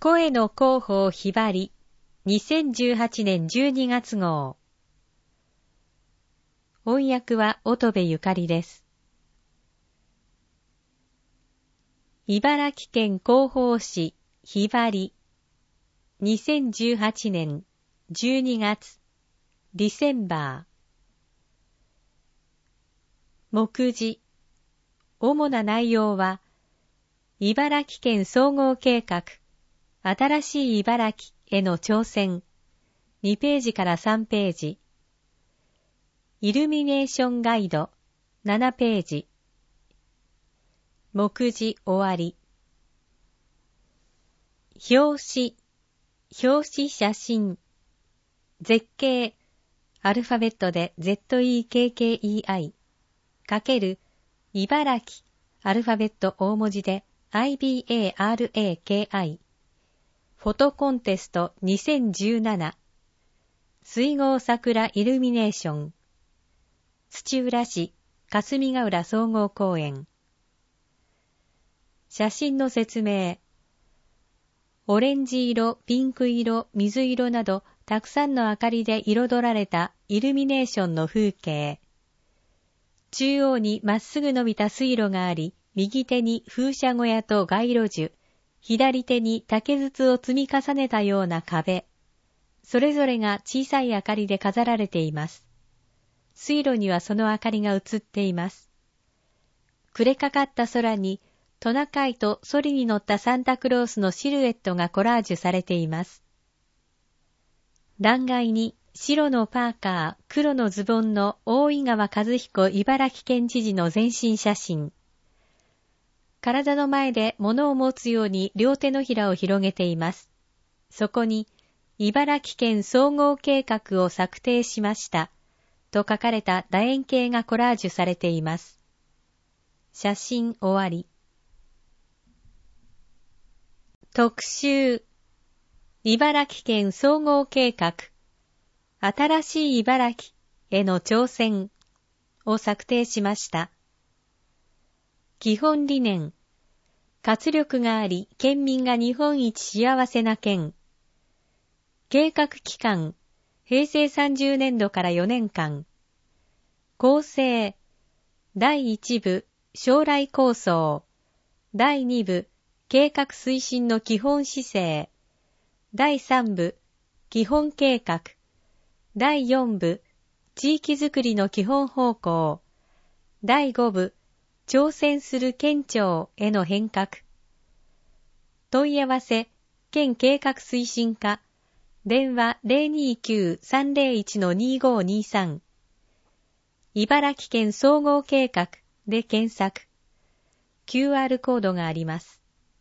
声の広報ひばり2018年12月号。音訳は乙部ゆかりです。茨城県広報誌ひばり2018年12月ディセンバー。目次。主な内容は、茨城県総合計画新しい茨城への挑戦2ページから3ページ。イルミネーションガイド7ページ。目次終わり。表紙写真。絶景、アルファベットで ZEKKEI かける茨城、アルファベット大文字で IBARAKI。フォトコンテスト2017。水郷桜イルミネーション。土浦市霞ヶ浦総合公園。写真の説明。オレンジ色、ピンク色、水色などたくさんの明かりで彩られたイルミネーションの風景。中央にまっすぐ伸びた水路があり、右手に風車小屋と街路樹、左手に竹筒を積み重ねたような壁。それぞれが小さい明かりで飾られています。水路にはその明かりが映っています。暮れかかった空にトナカイとソリに乗ったサンタクロースのシルエットがコラージュされています。断崖に白のパーカー、黒のズボンの大井川和彦茨城県知事の全身写真。体の前で物を持つように両手のひらを広げています。そこに、茨城県総合計画を策定しました。と書かれた楕円形がコラージュされています。写真終わり。特集。茨城県総合計画。新しい茨城への挑戦を策定しました。基本理念。活力があり、県民が日本一幸せな県。計画期間。平成30年度から4年間。構成。第1部、将来構想。第2部、計画推進の基本姿勢。第3部、基本計画。第4部、地域づくりの基本方向。第5部、挑戦する県庁への変革。問い合わせ、県計画推進課。電話 029-301-2523。茨城県総合計画で検索。QR コードがあります。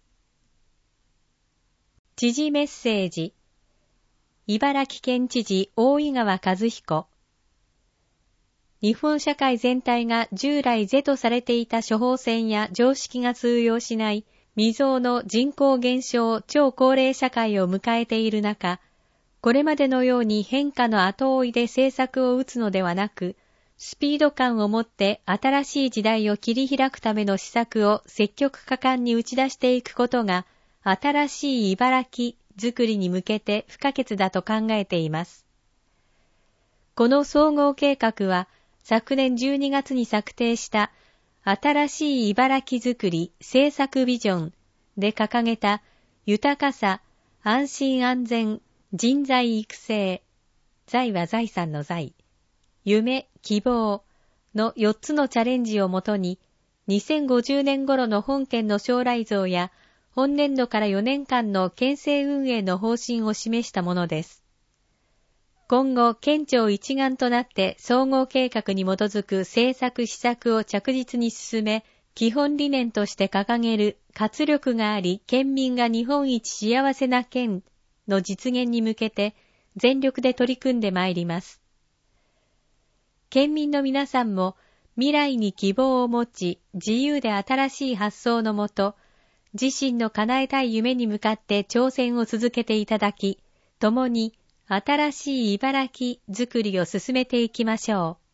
知事メッセージ。茨城県知事大井川和彦。日本社会全体が従来是とされていた処方箋や常識が通用しない未曾有の人口減少超高齢社会を迎えている中、これまでのように変化の後追いで政策を打つのではなく、スピード感を持って新しい時代を切り開くための施策を積極果敢に打ち出していくことが、新しい茨城づくりに向けて不可欠だと考えています。この総合計画は、昨年12月に策定した新しい茨城づくり政策ビジョンで掲げた豊かさ、安心安全、人材育成、財は財産の財、夢、希望の4つのチャレンジをもとに、2050年頃の本県の将来像や、本年度から4年間の県政運営の方針を示したものです。今後、県庁一丸となって総合計画に基づく政策施策を着実に進め、基本理念として掲げる活力があり、県民が日本一幸せな県の実現に向けて全力で取り組んでまいります。県民の皆さんも未来に希望を持ち、自由で新しい発想のもと、自身の叶えたい夢に向かって挑戦を続けていただき、共に新しい茨城づくりを進めていきましょう。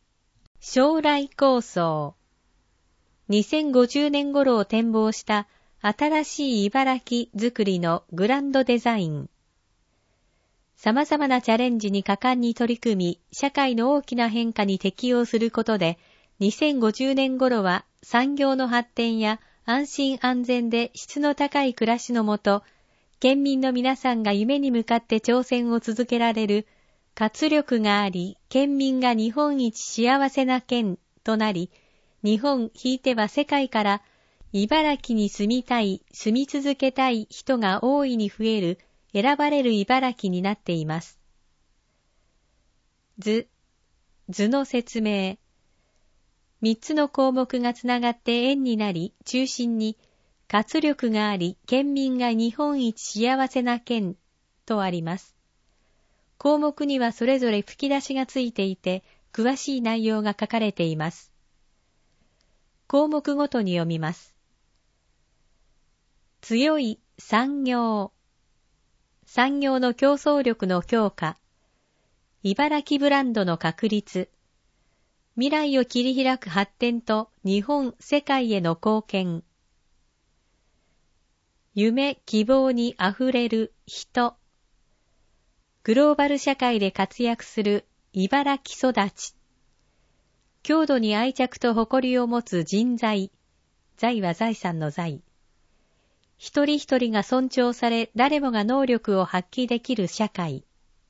将来構想。2050年頃を展望した新しい茨城づくりのグランドデザイン。様々なチャレンジに果敢に取り組み、社会の大きな変化に適応することで、2050年頃は産業の発展や安心安全で質の高い暮らしのもと、県民の皆さんが夢に向かって挑戦を続けられる、活力があり、県民が日本一幸せな県となり、日本ひいては世界から茨城に住みたい、住み続けたい人が大いに増える、選ばれる茨城になっています。図の説明。3つの項目がつながって円になり、中心に活力があり、県民が日本一幸せな県とあります。項目にはそれぞれ吹き出しがついていて、詳しい内容が書かれています。項目ごとに読みます。強い産業。産業の競争力の強化。茨城ブランドの確立。未来を切り開く発展と日本、世界への貢献。夢、希望にあふれる人。グローバル社会で活躍する茨城育ち。郷土に愛着と誇りを持つ人材。財は財産の財。一人一人が尊重され、誰もが能力を発揮できる社会。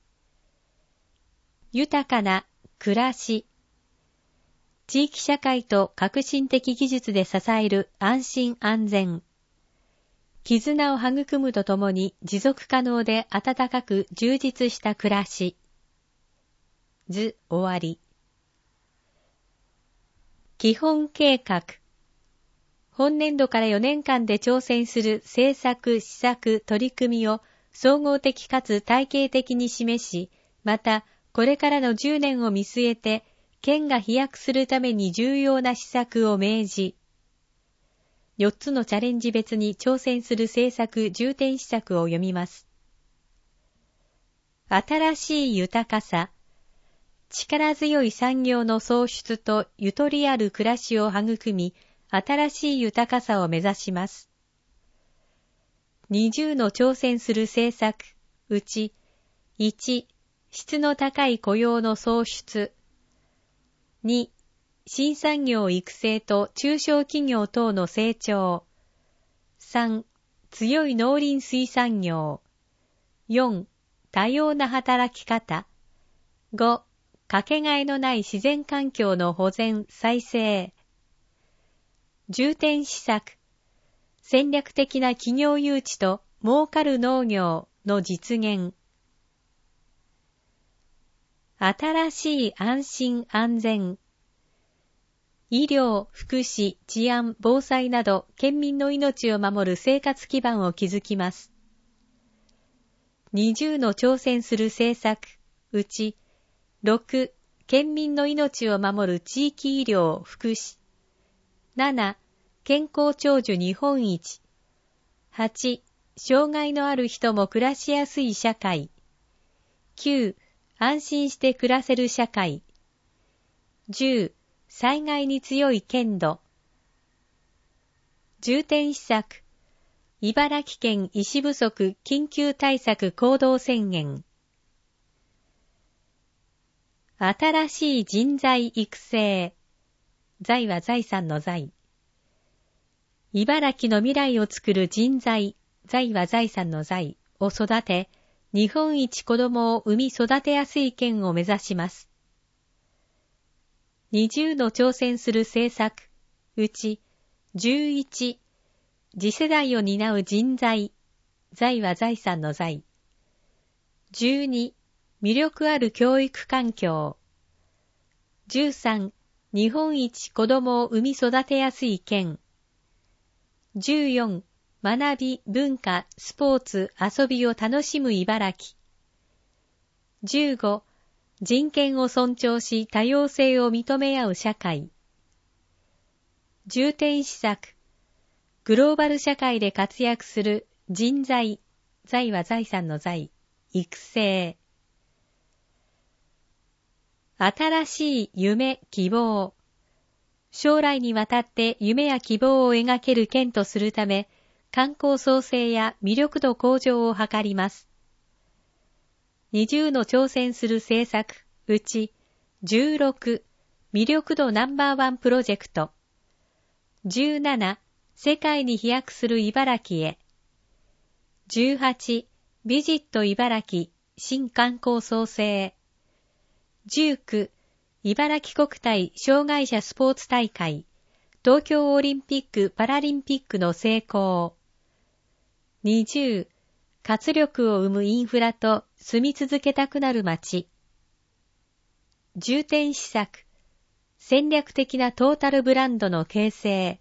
豊かな暮らし。地域社会と革新的技術で支える安心安全。絆を育むとともに持続可能で温かく充実した暮らし。図終わり。基本計画。本年度から4年間で挑戦する政策、施策、取り組みを総合的かつ体系的に示し、またこれからの10年を見据えて、県が飛躍するために重要な施策を明示。4つのチャレンジ別に挑戦する政策重点施策を読みます。新しい豊かさ。力強い産業の創出とゆとりある暮らしを育み、新しい豊かさを目指します。20の挑戦する政策、うち、1、質の高い雇用の創出。2、新産業育成と中小企業等の成長。3、強い農林水産業。4、多様な働き方。5、かけがえのない自然環境の保全・再生。重点施策。戦略的な企業誘致と儲かる農業の実現。新しい安心安全。医療、福祉、治安、防災など県民の命を守る生活基盤を築きます。20の挑戦する政策、うち、6、県民の命を守る地域医療、福祉。7、健康長寿日本一。8、障害のある人も暮らしやすい社会。9、安心して暮らせる社会。10、災害に強い県土。重点施策。茨城県医師不足緊急対策行動宣言。新しい人材育成。財は財産の財。茨城の未来を作る人材、財は財産の財を育て、日本一子供を産み育てやすい県を目指します。20の挑戦する政策、うち、11、次世代を担う人材、財は財産の財。12、魅力ある教育環境。13、日本一子供を産み育てやすい県。14、学び、文化、スポーツ、遊びを楽しむ茨城。15、人権を尊重し多様性を認め合う社会。重点施策。グローバル社会で活躍する人材、財は財産の財、育成。新しい夢、希望。将来にわたって夢や希望を描ける県とするため、 観光創生や魅力度向上を図ります。20の挑戦する政策、うち16、魅力度No.1プロジェクト、17、世界に飛躍する茨城へ、18、ビジット茨城新観光創生、19、茨城国体障害者スポーツ大会、東京オリンピック・パラリンピックの成功、20、活力を生むインフラと住み続けたくなる街、重点施策、戦略的なトータルブランドの形成、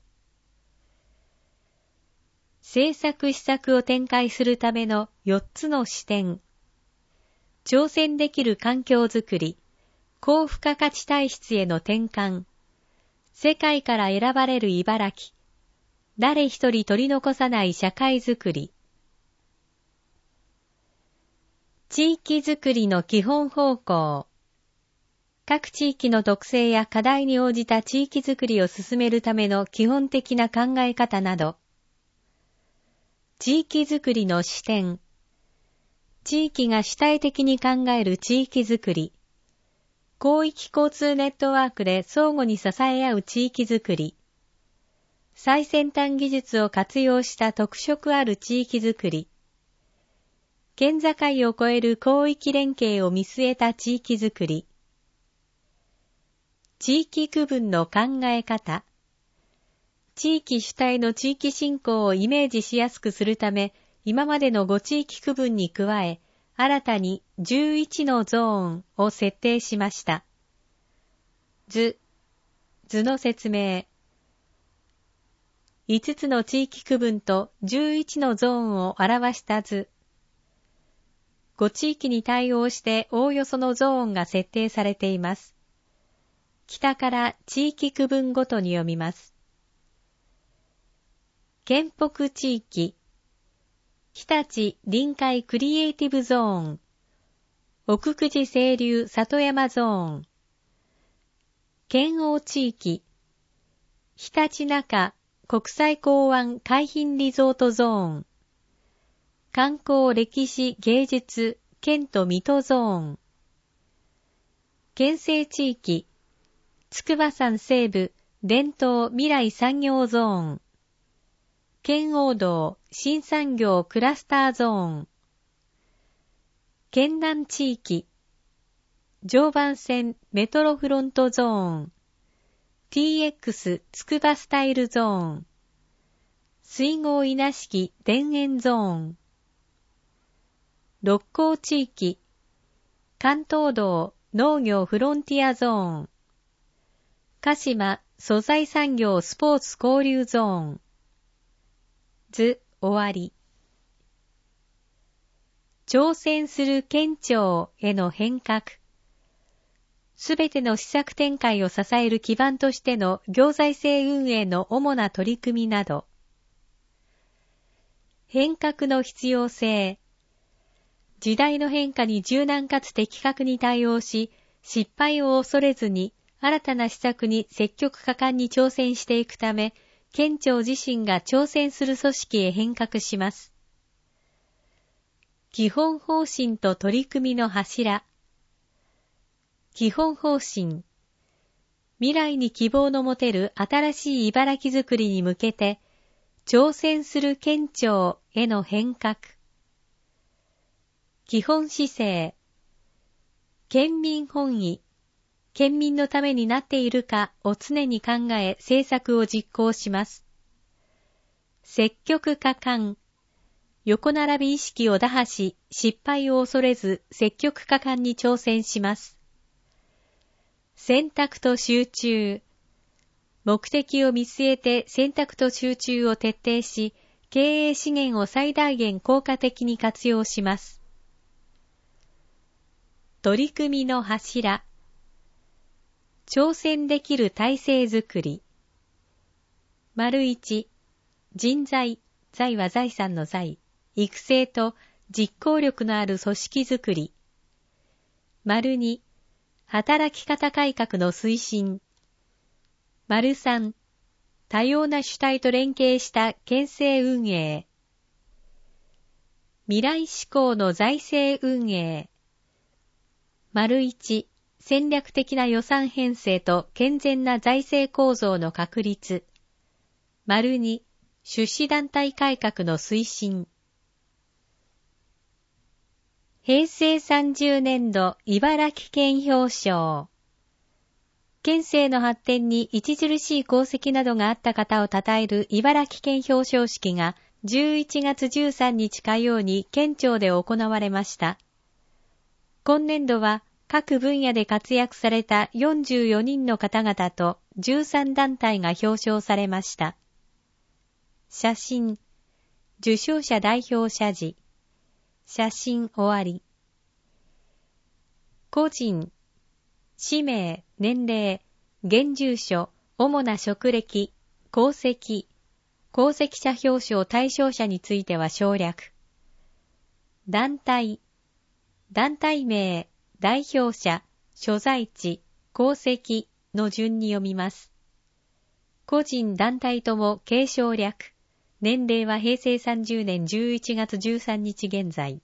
政策施策を展開するための4つの視点、挑戦できる環境づくり、高付加価値体質への転換、世界から選ばれる茨城、誰一人取り残さない社会づくり、地域づくりの基本方向、各地域の特性や課題に応じた地域づくりを進めるための基本的な考え方など、地域づくりの視点、地域が主体的に考える地域づくり、広域交通ネットワークで相互に支え合う地域づくり、最先端技術を活用した特色ある地域づくり、県境を越える広域連携を見据えた地域づくり、地域区分の考え方、地域主体の地域振興をイメージしやすくするため、今までの5地域区分に加え、新たに11のゾーンを設定しました。図の説明。5つの地域区分と11のゾーンを表した図。5地域に対応しておおよそのゾーンが設定されています。北から地域区分ごとに読みます。県北地域、日立臨海クリエイティブゾーン、奥久慈清流里山ゾーン、県央地域、日立中国際港湾海浜リゾートゾーン、観光歴史芸術県都水戸ゾーン、県西地域、筑波山西部伝統未来産業ゾーン、県央道新産業クラスターゾーン、県南地域、常磐線メトロフロントゾーン、TX つくばスタイルゾーン、水郷稲敷田園ゾーン、六甲地域、関東道農業フロンティアゾーン、鹿島素材産業スポーツ交流ゾーン、図終わり。挑戦する県庁への変革。すべての施策展開を支える基盤としての行財政運営の主な取り組みなど。変革の必要性。時代の変化に柔軟かつ的確に対応し、失敗を恐れずに新たな施策に積極果敢に挑戦していくため、県庁自身が挑戦する組織へ変革します。基本方針と取り組みの柱。基本方針。未来に希望の持てる新しい茨城づくりに向けて、挑戦する県庁への変革。基本姿勢。県民本位。県民のためになっているかを常に考え政策を実行します。積極果敢。横並び意識を打破し、失敗を恐れず積極果敢に挑戦します。選択と集中。目的を見据えて選択と集中を徹底し、経営資源を最大限効果的に活用します。取り組みの柱。挑戦できる体制づくり。1、人材、財は財産の財、育成と実行力のある組織づくり。2、働き方改革の推進。3、 多様な主体と連携した県政運営。未来志向の財政運営。1、戦略的な予算編成と健全な財政構造の確立。2、出資団体改革の推進。平成30年度茨城県表彰。県政の発展に著しい功績などがあった方を称える茨城県表彰式が11月13日火曜に県庁で行われました。今年度は各分野で活躍された44人の方々と13団体が表彰されました。写真、受賞者代表謝辞。写真終わり。個人、氏名、年齢、現住所、主な職歴、功績者表彰対象者については省略。団体名、代表者、所在地、功績の順に読みます。個人団体とも継承略。年齢は平成30年11月13日現在。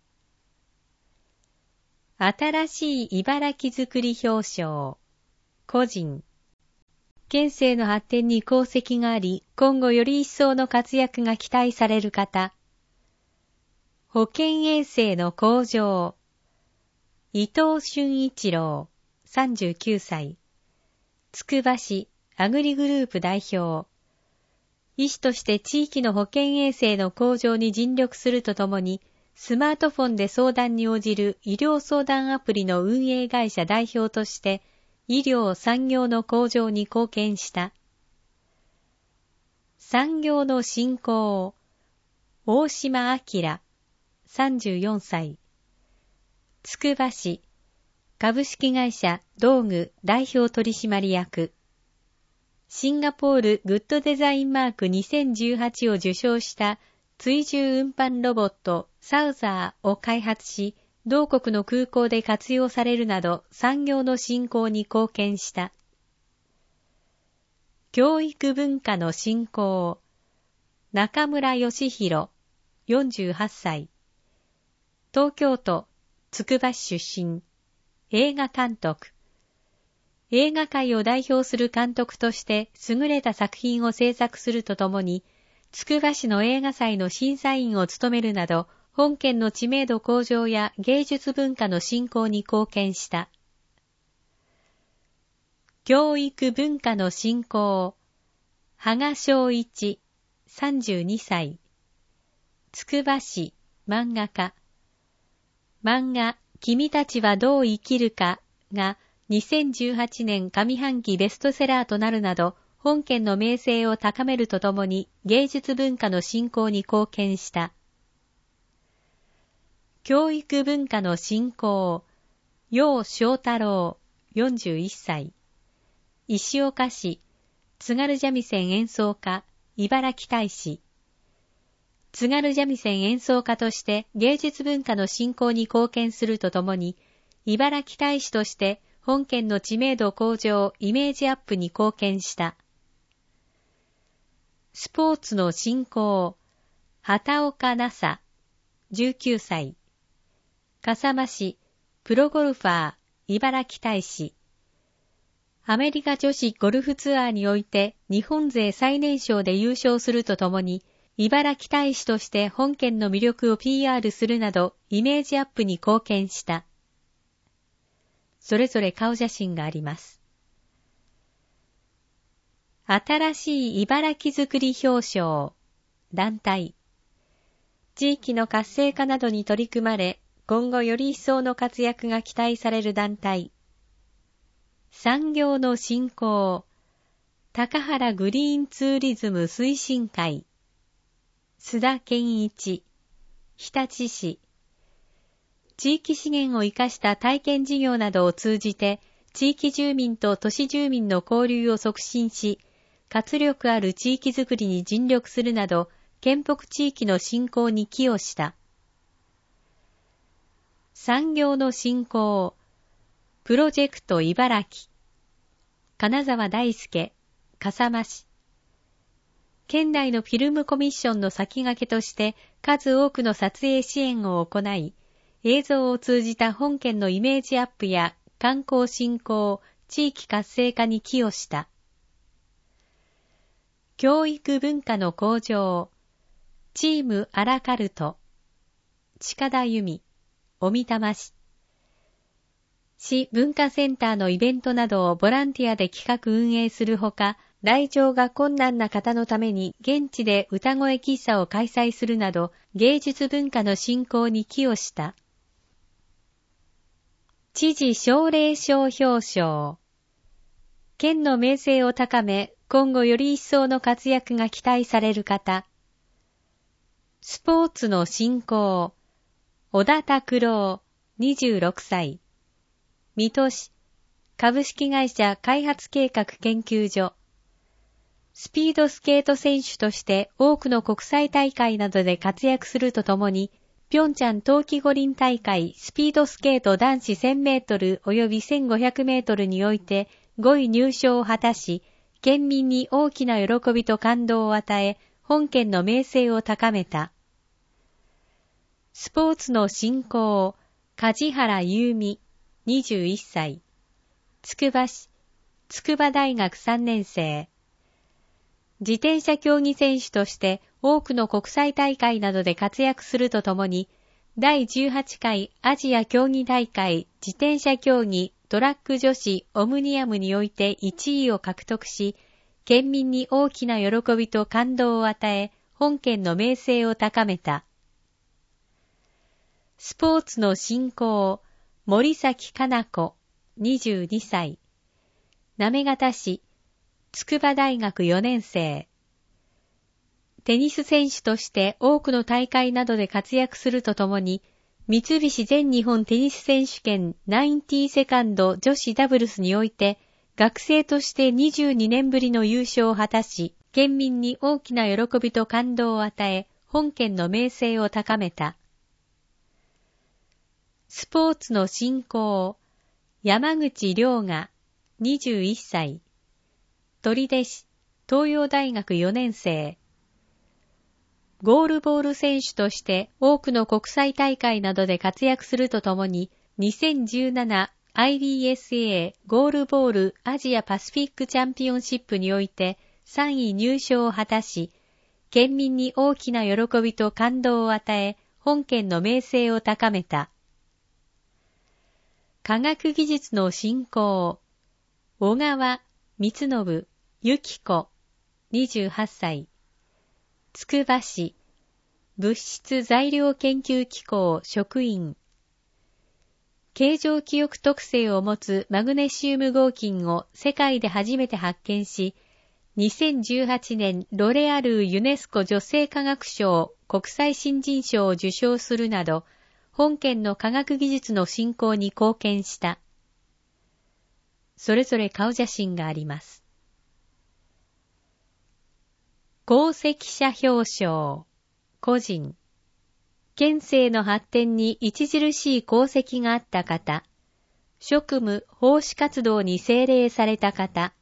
新しい茨城づくり表彰。個人。県政の発展に功績があり、今後より一層の活躍が期待される方。保健衛生の向上。伊藤俊一郎、39歳。つくば市アグリグループ代表。医師として地域の保健衛生の向上に尽力するとともに、スマートフォンで相談に応じる医療相談アプリの運営会社代表として、医療産業の向上に貢献した。産業の振興。大島明、34歳。つくば市株式会社道具代表取締役。シンガポールグッドデザインマーク2018を受賞した追従運搬ロボットサウザーを開発し、同国の空港で活用されるなど産業の振興に貢献した。教育文化の振興。中村義弘、48歳。東京都つくば市出身。映画監督。映画界を代表する監督として優れた作品を制作するとともに、つくば市の映画祭の審査員を務めるなど、本県の知名度向上や芸術文化の振興に貢献した。教育文化の振興。羽賀正一、32歳。つくば市漫画家。漫画、君たちはどう生きるかが2018年上半期ベストセラーとなるなど、本県の名声を高めるとともに芸術文化の振興に貢献した。教育文化の振興。楊翔太郎、41歳。石岡市津軽三味線演奏家、茨城大使。津軽三味線演奏家として芸術文化の振興に貢献するとともに、茨城大使として本県の知名度向上、イメージアップに貢献した。スポーツの振興。畑岡奈紗、19歳。笠間市プロゴルファー、茨城大使。アメリカ女子ゴルフツアーにおいて日本勢最年少で優勝するとともに、茨城大使として本県の魅力を PR するなどイメージアップに貢献した。それぞれ顔写真があります。新しい茨城づくり表彰。団体。地域の活性化などに取り組まれ、今後より一層の活躍が期待される団体。産業の振興。高原グリーンツーリズム推進会。須田健一、日立市。地域資源を生かした体験事業などを通じて、地域住民と都市住民の交流を促進し、活力ある地域づくりに尽力するなど、県北地域の振興に寄与した。産業の振興。プロジェクト茨城。金沢大輔、笠間市。 県内のフィルムコミッションの先駆けとして数多くの撮影支援を行い、映像を通じた本県のイメージアップや観光振興、地域活性化に寄与した。教育文化の向上、チームアラカルト、近田由美、小美玉市。市文化センターのイベントなどをボランティアで企画運営するほか、来場が困難な方のために現地で歌声喫茶を開催するなど、芸術文化の振興に寄与した。知事奨励賞表彰。県の名声を高め、今後より一層の活躍が期待される方。スポーツの振興。小田拓郎、26歳。水戸市、株式会社開発計画研究所。スピードスケート選手として多くの国際大会などで活躍するとともに、平昌冬季五輪大会スピードスケート男子1000メートル及び1500メートルにおいて5位入賞を果たし、県民に大きな喜びと感動を与え、本県の名声を高めた。スポーツの振興、梶原優美、21歳。つくば市、筑波大学3年生。自転車競技選手として多くの国際大会などで活躍するとともに、第18回アジア競技大会自転車競技トラック女子オムニアムにおいて1位を獲得し、県民に大きな喜びと感動を与え、本県の名声を高めた。スポーツの振興、森崎かな子、22歳。行方市、筑波大学4年生。テニス選手として多くの大会などで活躍するとともに、三菱全日本テニス選手権90セカンド女子ダブルスにおいて、学生として22年ぶりの優勝を果たし、県民に大きな喜びと感動を与え、本県の名声を高めた。スポーツの振興、山口亮が、21歳。取手市、東洋大学4年生。ゴールボール選手として多くの国際大会などで活躍するとともに、2017IBSA ゴールボールアジアパシフィックチャンピオンシップにおいて3位入賞を果たし、県民に大きな喜びと感動を与え、本県の名声を高めた。科学技術の振興、小川光信、由紀子、28歳。つくば市、物質材料研究機構職員。形状記憶特性を持つマグネシウム合金を世界で初めて発見し、2018年ロレアルーユネスコ女性科学賞国際新人賞を受賞するなど、本県の科学技術の振興に貢献した。それぞれ顔写真があります。功績者表彰、個人。県政の発展に著しい功績があった方、職務・奉仕活動に精励された方。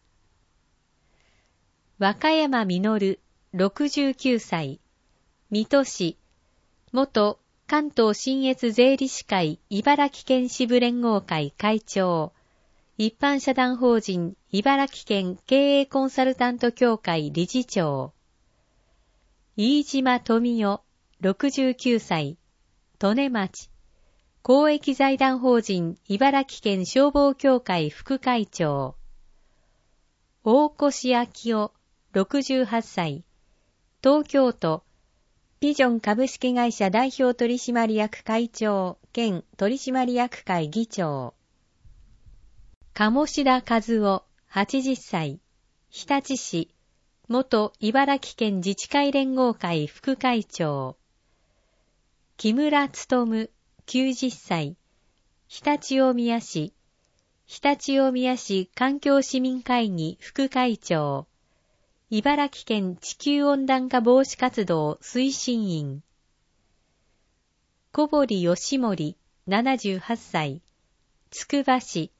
和歌山実、69歳。水戸市、元関東信越税理士会茨城県支部連合会会長、一般社団法人茨城県経営コンサルタント協会理事長。飯島富代、69歳、利根町、公益財団法人茨城県消防協会副会長。大越明夫、68歳、東京都、ビジョン株式会社代表取締役会長兼取締役会議長。鴨志田和夫、80歳、日立市、元茨城県自治会連合会副会長。木村勉、90歳、常陸大宮市、常陸大宮市環境市民会議副会長。茨城県地球温暖化防止活動推進員。小堀義盛、78歳。つくば市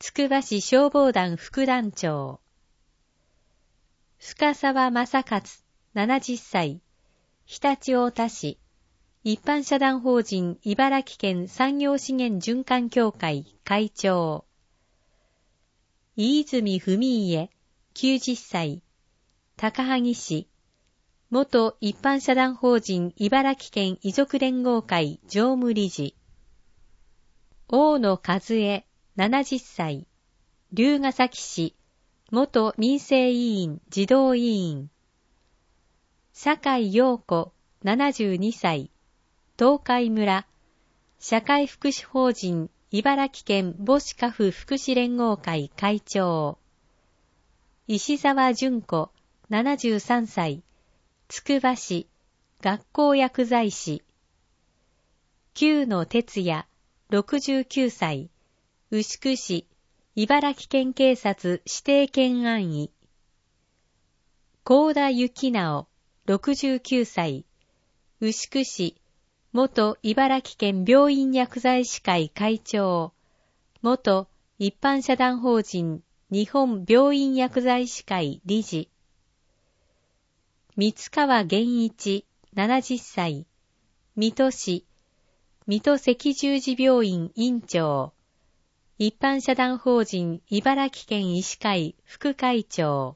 消防団副団長。深沢正勝、 70歳、常陸太田市、一般社団法人茨城県産業資源循環協会会長。飯泉文家、90歳、高萩市、元一般社団法人茨城県遺族連合会常務理事。大野和恵、70歳、龍ケ崎市、元民生委員児童委員。酒井陽子、72歳、東海村、社会福祉法人茨城県母子家父福祉連合会会長。石沢純子、73歳、つくば市、学校薬剤師。久野哲也、69歳、牛久市、茨城県警察指定検案医。高田幸直、69歳、牛久市、元茨城県病院薬剤師会会長、元一般社団法人日本病院薬剤師会理事。三川源一、70歳、水戸市、水戸赤十字病院院長、一般社団法人茨城県医師会副会長。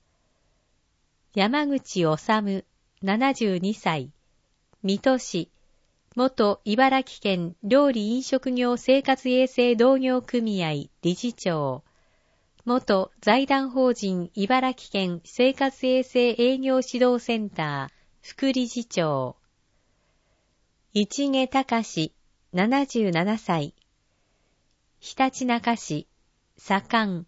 山口治、72歳、水戸市、元茨城県料理飲食業生活衛生同業組合理事長、元財団法人茨城県生活衛生営業指導センター副理事長。市毛隆、77歳、ひたちなか市、左官。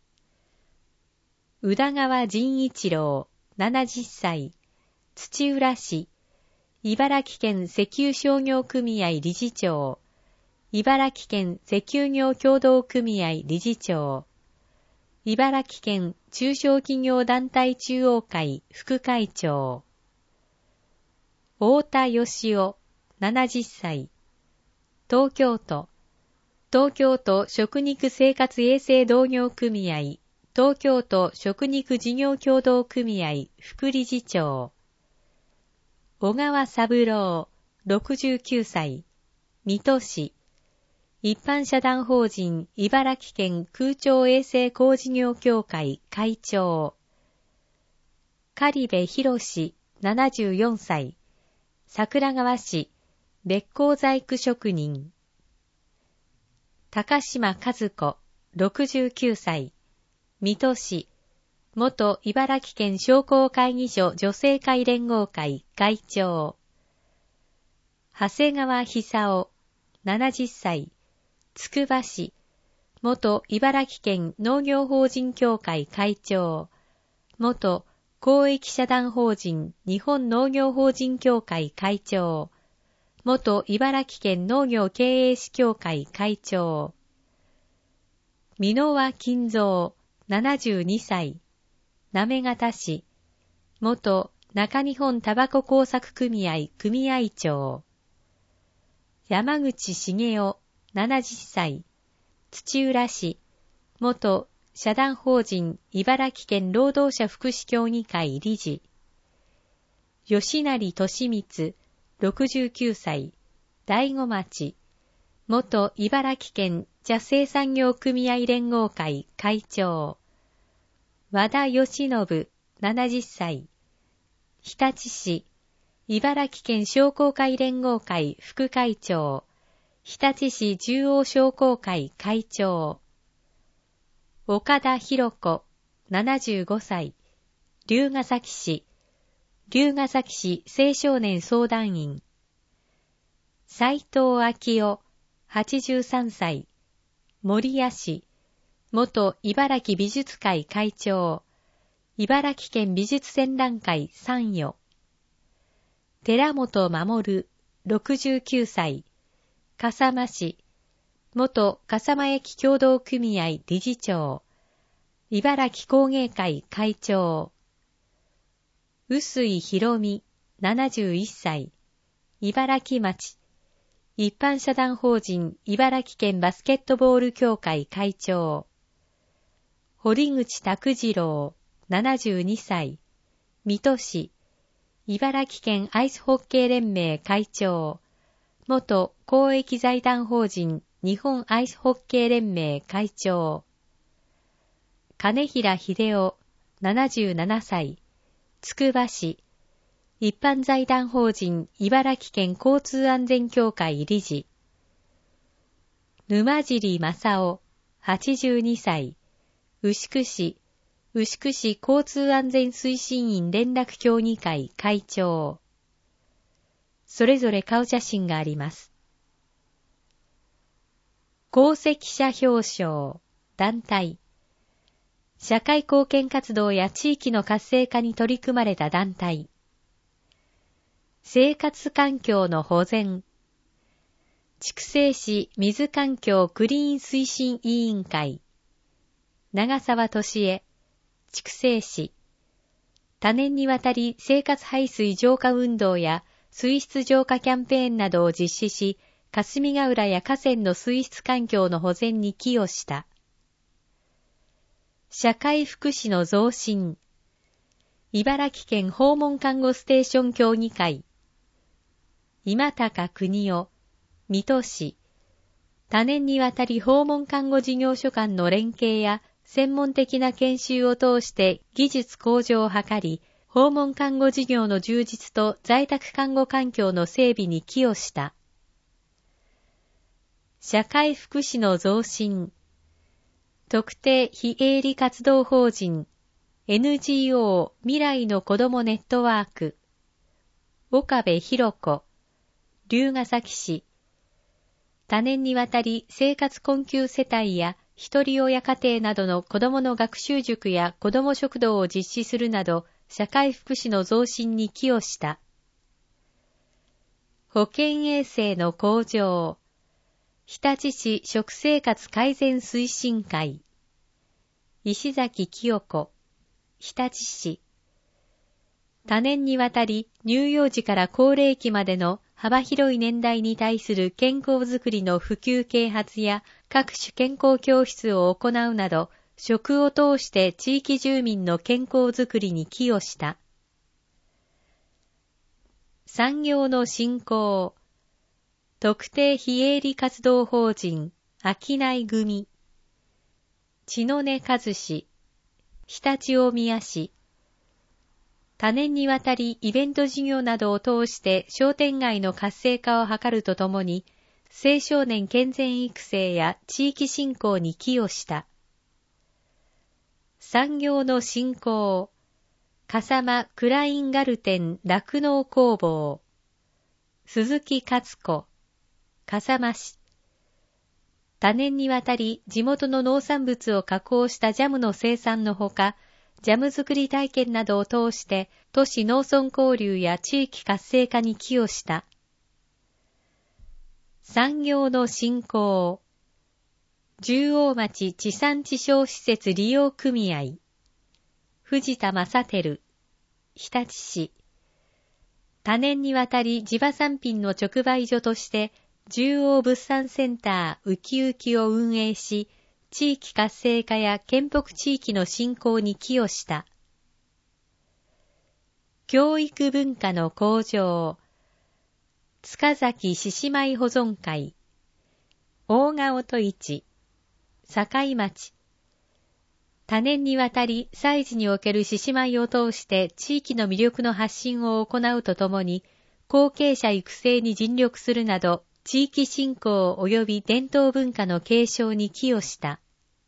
宇田川仁一郎、70歳、土浦市、茨城県石油商業組合理事長、茨城県石油業協同組合理事長、茨城県中小企業団体中央会副会長。太田義夫、70歳、東京都食肉生活衛生同業組合、東京都食肉事業協同組合副理事長。小川三郎、69歳、水戸市、一般社団法人茨城県空調衛生工事業協会会長。苅部博、74歳、桜川市、べっ甲細工職人。高島和子、69歳、水戸市、元茨城県商工会議所女性会連合会会長。長谷川久夫、70歳、つくば市、元茨城県農業法人協会会長、元公益社団法人日本農業法人協会会長、元茨城県農業経営士協会会長。箕輪金蔵、72歳、行方市、元中日本タバコ工作組合組合長。山口茂雄、70歳、土浦市、元社団法人茨城県労働者福祉協議会理事。吉成利光、69歳、大子町、元茨城県茶生産業組合連合会会長。和田義信、70歳、日立市、茨城県商工会連合会副会長、日立市中央商工会会長。岡田博子、75歳、龍ケ崎市、龍ケ崎市青少年相談員。斉藤昭夫、83歳、守谷市、元茨城美術会会長、茨城県美術展覧会参与。寺本守、69歳、笠間市、元笠間駅協同組合理事長、茨城工芸会会長。臼井博美、71歳、茨城町、一般社団法人茨城県バスケットボール協会会長。堀口拓次郎、72歳、水戸市、 茨城県アイスホッケー連盟会長、元公益財団法人日本アイスホッケー連盟会長、金平秀夫、77歳、つくば市、一般財団法人茨城県交通安全協会理事、沼尻正夫、82歳、牛久市交通安全推進員連絡協議会会長。それぞれ顔写真があります。功績者表彰、団体。社会貢献活動や地域の活性化に取り組まれた団体。生活環境の保全。筑西市水環境クリーン推進委員会。長沢俊恵、筑西市。多年にわたり生活排水浄化運動や水質浄化キャンペーンなどを実施し、霞ヶ浦や河川の水質環境の保全に寄与した。社会福祉の増進。茨城県訪問看護ステーション協議会。今高国夫、水戸市。多年にわたり訪問看護事業所間の連携や専門的な研修を通して技術向上を図り、訪問看護事業の充実と在宅看護環境の整備に寄与した。社会福祉の増進。特定非営利活動法人 NGO 未来の子どもネットワーク。岡部博子、龍ケ崎市。多年にわたり生活困窮世帯や一人親家庭などの子どもの学習塾や子ども食堂を実施するなど、社会福祉の増進に寄与した。保健衛生の向上。日立市食生活改善推進会。石崎清子、日立市。多年にわたり乳幼児から高齢期までの幅広い年代に対する健康づくりの普及啓発や各種健康教室を行うなど、食を通して地域住民の健康づくりに寄与した。産業の振興。特定非営利活動法人商い組。千野根和志、常陸大宮市。多年にわたりイベント事業などを通して商店街の活性化を図るとともに、青少年健全育成や地域振興に寄与した。産業の振興。笠間クラインガルテン酪農工房。鈴木勝子、笠間市。多年にわたり地元の農産物を加工したジャムの生産のほか、ジャム作り体験などを通して都市農村交流や地域活性化に寄与した。産業の振興。十王町地産地消施設利用組合。藤田正輝、日立市。多年にわたり地場産品の直売所として十王物産センターウキウキを運営し、地域活性化や県北地域の振興に寄与した。教育文化の向上。塚崎獅子舞保存会。大賀音市。境町。多年にわたり祭事における獅子舞を通して地域の魅力の発信を行うとともに、後継者育成に尽力するなど、地域振興及び伝統文化の継承に寄与した。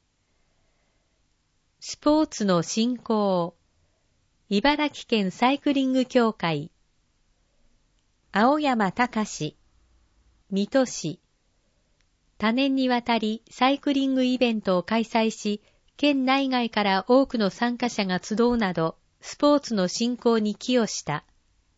スポーツの振興。茨城県サイクリング協会。青山隆、水戸市。多年にわたりサイクリングイベントを開催し、県内外から多くの参加者が集うなど、スポーツの振興に寄与した。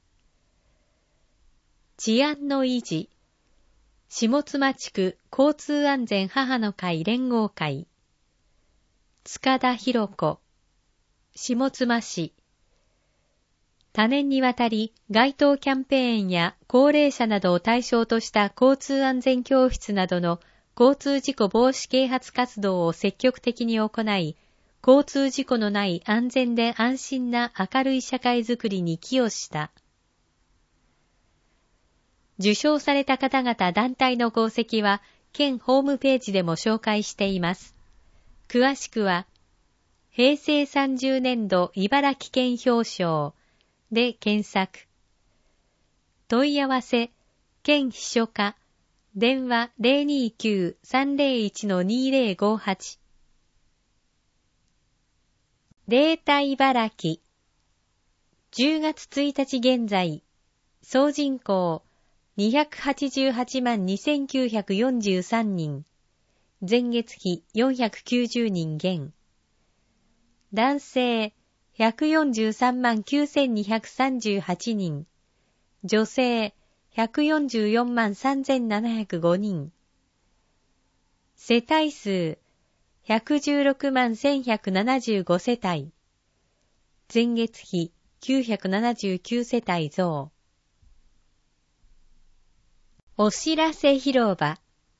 治安の維持。下妻地区交通安全母の会連合会。塚田博子、下妻市。多年にわたり街頭キャンペーンや高齢者などを対象とした交通安全教室などの交通事故防止啓発活動を積極的に行い、交通事故のない安全で安心な明るい社会づくりに寄与した。 受賞された方々団体の功績は県ホームページでも紹介しています。詳しくは、平成30年度茨城県表彰で検索。問い合わせ、県秘書課、電話 029-301-2058。データ茨城。10月1日現在、総人口288万2943人。前月比490人減。男性143万9238人。女性144万3705人。世帯数116万1175世帯。前月比979世帯増。お知らせ広場。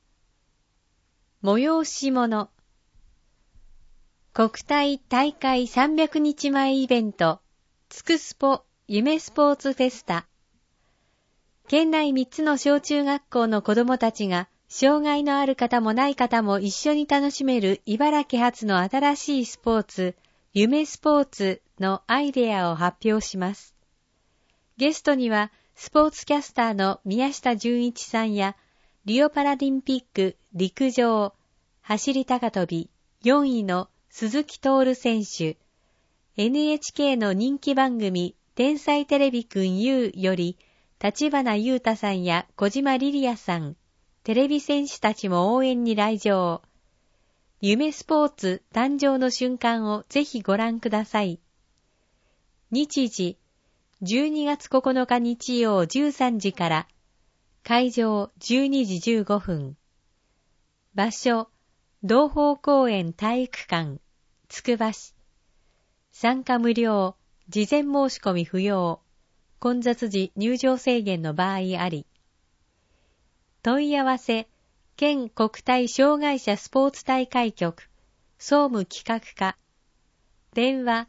催し物。国体大会300日前イベント、つくスポ夢スポーツフェスタ。県内3つの小中学校の子どもたちが、障害のある方もない方も一緒に楽しめる茨城発の新しいスポーツ、夢スポーツのアイデアを発表します。ゲストには、スポーツキャスターの宮下純一さんや、リオパラリンピック陸上、走り高跳び4位の鈴木徹選手、NHK の人気番組天才テレビくん U より、立花優太さんや小島リリアさん、テレビ選手たちも応援に来場。夢スポーツ誕生の瞬間をぜひご覧ください。日時、12月9日日曜13時から、会場12時15分。場所、同宝公園体育館、つくば市。参加無料、事前申し込み不要。混雑時入場制限の場合あり。問い合わせ、県国体障害者スポーツ大会局、総務企画課。電話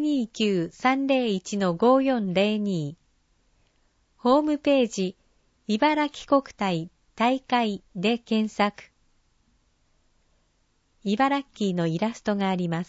029-301-5402。ホームページ、茨城国体大会で検索。茨城のイラストがあります。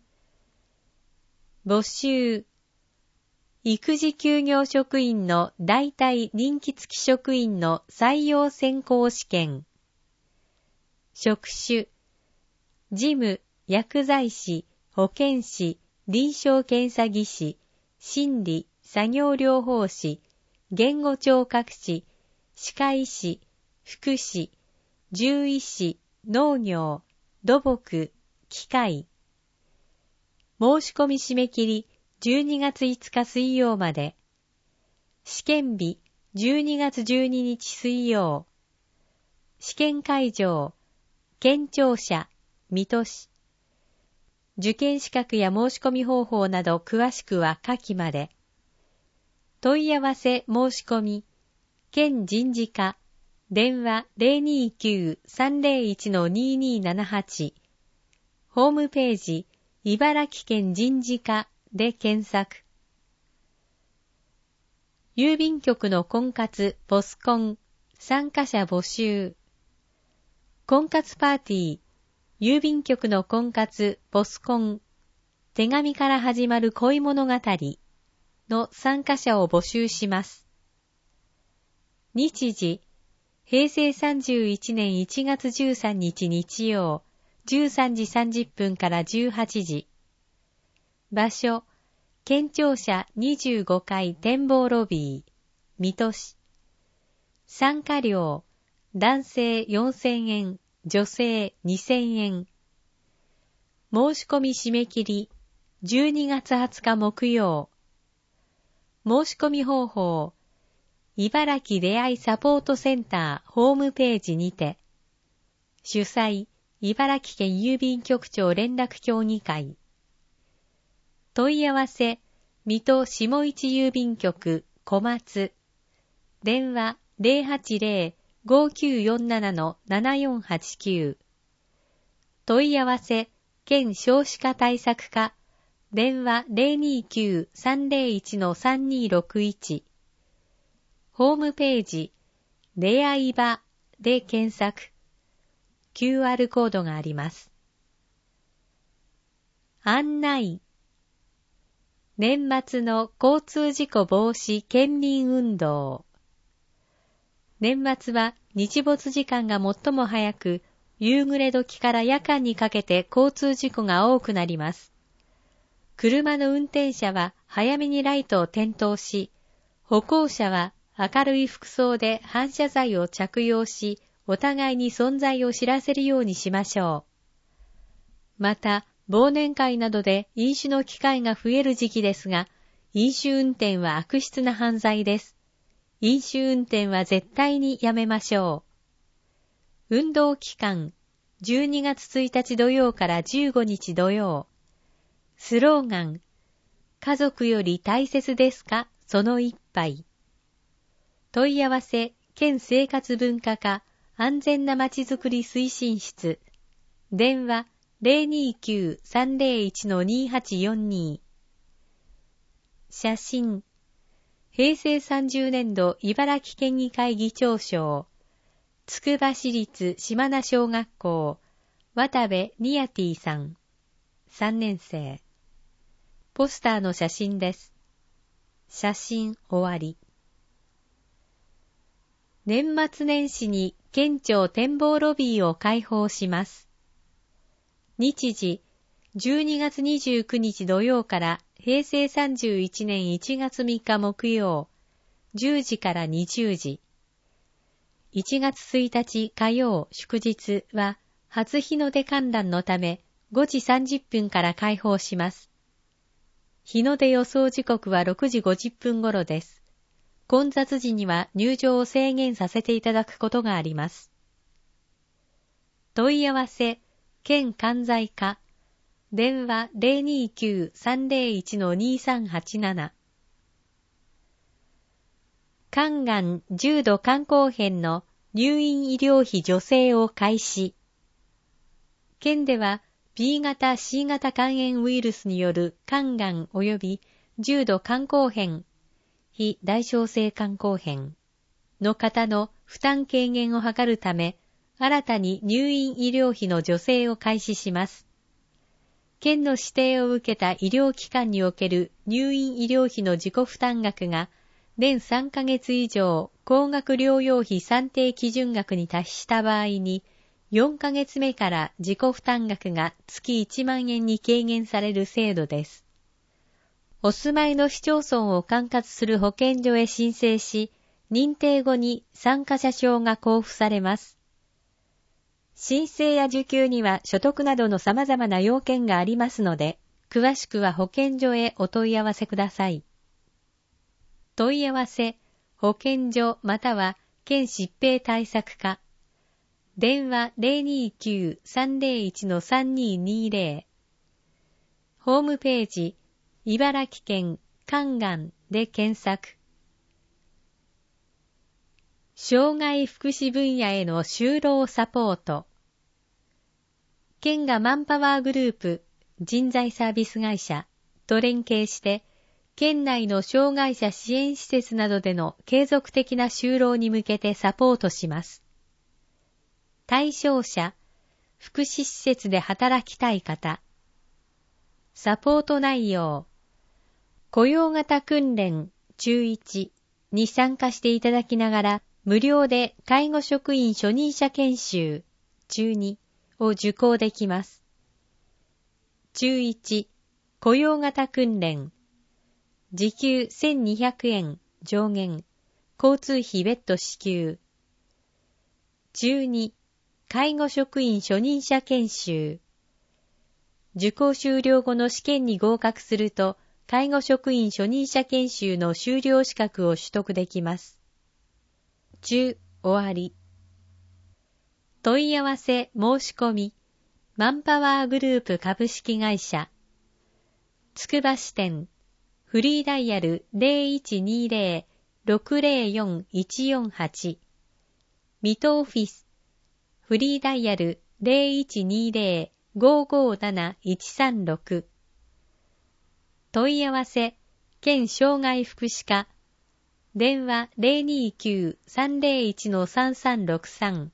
募集。育児休業職員の代替任期付き職員の採用選考試験。職種。事務、薬剤師、保健師、臨床検査技師、心理、作業療法士、言語聴覚士、歯科医師、福祉、獣医師、農業、土木、機械。申し込み締め切り12月5日水曜まで。試験日12月12日水曜。試験会場、県庁舎、水戸市。受験資格や申し込み方法など詳しくは下記まで。問い合わせ申し込み、県人事課、電話 029-301-2278。ホームページ、茨城県人事課で検索。郵便局の婚活ポスコン参加者募集。婚活パーティー、郵便局の婚活ポスコン手紙から始まる恋物語の参加者を募集します。日時、平成31年1月13日日曜、13時30分から18時。場所、県庁舎25階展望ロビー、水戸市。参加料、男性4000円、女性2000円。申し込み締め切り、12月20日木曜。申し込み方法、茨城出会いサポートセンターホームページにて。主催、茨城県郵便局長連絡協議会。問い合わせ、水戸下市郵便局小松。電話 080-5947-7489。問い合わせ、県少子化対策課。電話 029-301-3261。ホームページ、 出会い場で検索。QR コードがあります。案内。年末の交通事故防止県民運動。年末は日没時間が最も早く、夕暮れ時から夜間にかけて交通事故が多くなります。車の運転者は早めにライトを点灯し、歩行者は明るい服装で反射材を着用し、お互いに存在を知らせるようにしましょう。また、忘年会などで飲酒の機会が増える時期ですが、飲酒運転は悪質な犯罪です。飲酒運転は絶対にやめましょう。運動期間、12月1日土曜から15日土曜。スローガン、家族より大切ですか、その一杯。問い合わせ、県生活文化課、安全なまちづくり推進室。電話、029-301-2842。写真。平成30年度茨城県議会議長賞。つくば市立島名小学校。渡部ニヤティさん。3年生。ポスターの写真です。写真終わり。年末年始に県庁展望ロビーを開放します。日時、12月29日土曜から平成31年1月3日木曜、10時から20時。1月1日火曜祝日は初日の出観覧のため5時30分から開放します。日の出予想時刻は6時50分頃です。混雑時には入場を制限させていただくことがあります。問い合わせ、県関西課、電話 029-301-2387。肝がん重度肝硬変の入院医療費助成を開始。県では B 型 C 型肝炎ウイルスによる肝がん及び重度肝硬変、非代償性肝硬変の方の負担軽減を図るため、新たに入院医療費の助成を開始します。県の指定を受けた医療機関における入院医療費の自己負担額が、年3ヶ月以上高額療養費算定基準額に達した場合に、4ヶ月目から自己負担額が月1万円に軽減される制度です。お住まいの市町村を管轄する保健所へ申請し、認定後に参加者証が交付されます。申請や受給には所得などの様々な要件がありますので、詳しくは保健所へお問い合わせください。問い合わせ、保健所または県疾病対策課。電話 029-301-3220。ホームページ、茨城県肝がんで検索。障害福祉分野への就労サポート。県がマンパワーグループ人材サービス会社と連携して、県内の障害者支援施設などでの継続的な就労に向けてサポートします。対象者、福祉施設で働きたい方。サポート内容。雇用型訓練中1に参加していただきながら、無料で介護職員初任者研修中2を受講できます。中1、雇用型訓練。時給1200円上限、交通費別途支給。中2、介護職員初任者研修。受講終了後の試験に合格すると、介護職員初任者研修の修了資格を取得できます。終わり。問い合わせ申し込み、マンパワーグループ株式会社。つくば支店、フリーダイヤル 0120-604-148。水戸オフィス、フリーダイヤル 0120-557-136。問い合わせ、県障害福祉課。 電話 029-301-3363。